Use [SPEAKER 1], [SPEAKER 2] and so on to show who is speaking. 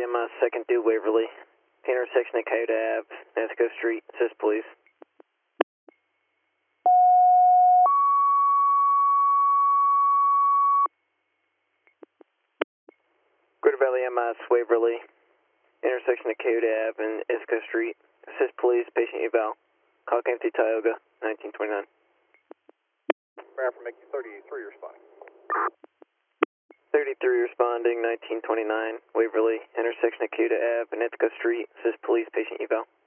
[SPEAKER 1] 2nd due Waverly. Intersection of Coyote Ave, Esco Street. Assist police. Greater Valley MS, Waverly. Intersection of Coyote Ave and Esco Street. Assist police, patient eval. Call empty Tioga, 1929.
[SPEAKER 2] From Mickey 33 responding.
[SPEAKER 1] 33 responding, 1929, Waverly, intersection of Cuda Ave and Esco Street. Assist police, patient eval.